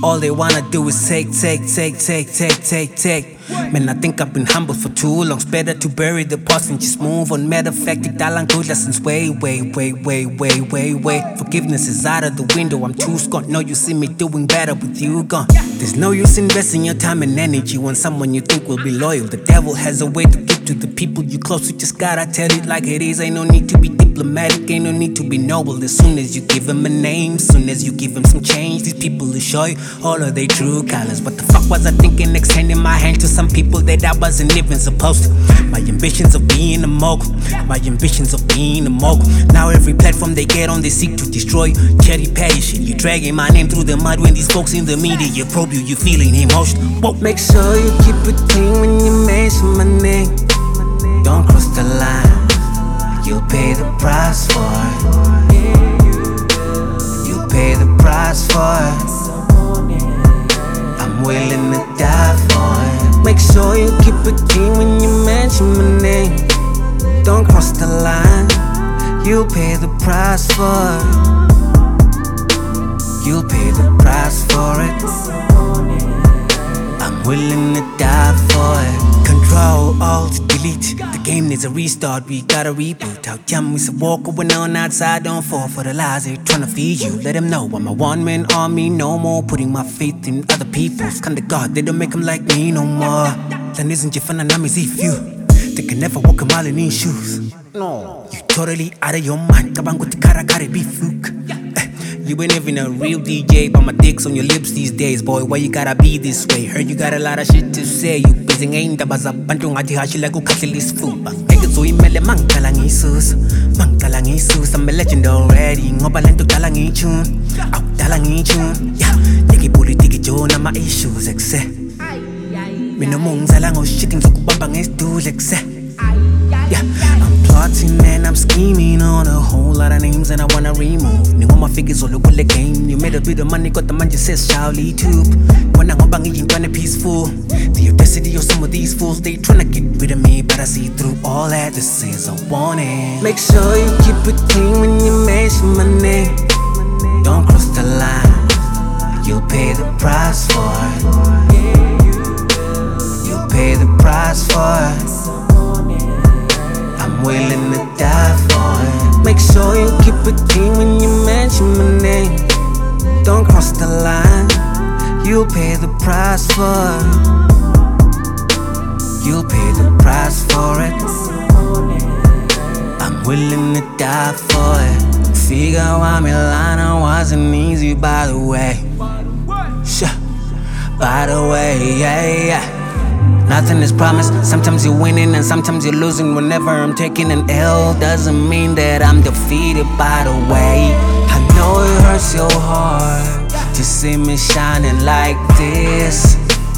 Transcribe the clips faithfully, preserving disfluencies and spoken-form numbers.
All they wanna do is take, take, take, take, take, take, take. Man, I think I've been humble for too long. It's better to bury the past and just move on. Matter of fact, italang good lessons way, way, way, way, way, way, way. Forgiveness is out of the window. I'm too scorned. No, you see me doing better with you gone. There's no use investing your time and energy on someone you think will be loyal. The devil has a way to get to the people you close to. Just gotta tell it like it is. Ain't no need to be diplomatic. Ain't no need to be noble. As soon as you give him a name, as soon as you give him some change, these people will show you all of their true colors. What the fuck was I thinking? Extending my hand to some people that I wasn't even supposed to. My ambitions of being a mogul, my ambitions of being a mogul. Now every platform they get on, they seek to destroy you. Cherry patty shit, you dragging my name through the mud. When these folks in the media probe you, you feeling emotional. Whoa. Make sure you keep it clean when you mention my name. Don't cross the line, you'll pay the price for it. You'll pay the price for it. I'm willing to die for it. Make sure you keep it clean when you mention my name. Don't cross the line, you'll pay the price for it. You'll pay the price for it. I'm willing to die for it. Control, Alt, delete. The game needs a restart, we gotta reboot. How come we say walk going on outside? Don't fall for the lies they're trying to feed you. Let them know I'm a one-man army, no more putting my faith in other people's. Kind of God, they don't make them like me no more. Then isn't your fun and I'm easy few. They can never walk a mile in these shoes. No, you totally out of your mind. Kabang ko tikara gotta be fluke. You ain't even a real D J, but my dick's on your lips these days, boy. Why you gotta be this way? Heard you got a lot of shit to say. You busy ngayon tabaza bantong ati hashi like ukatlilis fuba. Kaya so imele mangka lang isus, mangka lang isus. I'm a legend already. Ngoba lang to talang ichun, out talang ichun. Yeah, tiki puri tiki jo na ma issues ekse. Minumong salang o shitting so kubabang is do lekse. Yeah, I'm plotting and I'm scheming on a whole lot of names and I wanna remove. Ning my figures all over the game. You made a bit of money, got the man just says Shaoli tube. When I'm bang eating trying to peaceful. The audacity of some of these fools, they tryna get rid of me, but I see through all that. This is a warning. Make sure you keep it clean when you mention my name. Don't cross the line, you'll pay the price for it. You'll pay the price for it. I'm willing to die for it. Make sure you keep it clean when you mention my name. Don't cross the line, you'll pay the price for it. You'll pay the price for it. I'm willing to die for it. Figure out Milano wasn't easy, by the way. Sure. By the way, yeah, yeah. Nothing is promised, sometimes you're winning and sometimes you're losing. Whenever I'm taking an L, doesn't mean that I'm defeated, by the way. I know it hurts your heart to see me shining like this.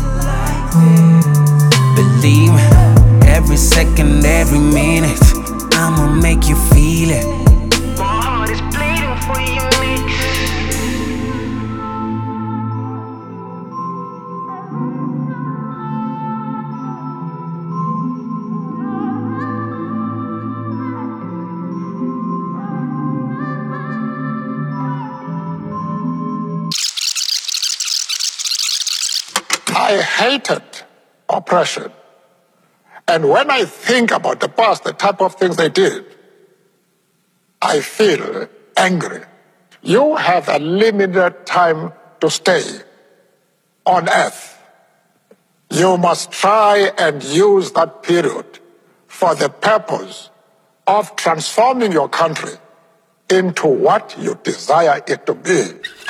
Believe me, every second, every minute, I'ma make you feel it. My heart is bleeding for you, mix. I hated oppression. And when I think about the past, the type of things they did, I feel angry. You have a limited time to stay on earth. You must try and use that period for the purpose of transforming your country into what you desire it to be.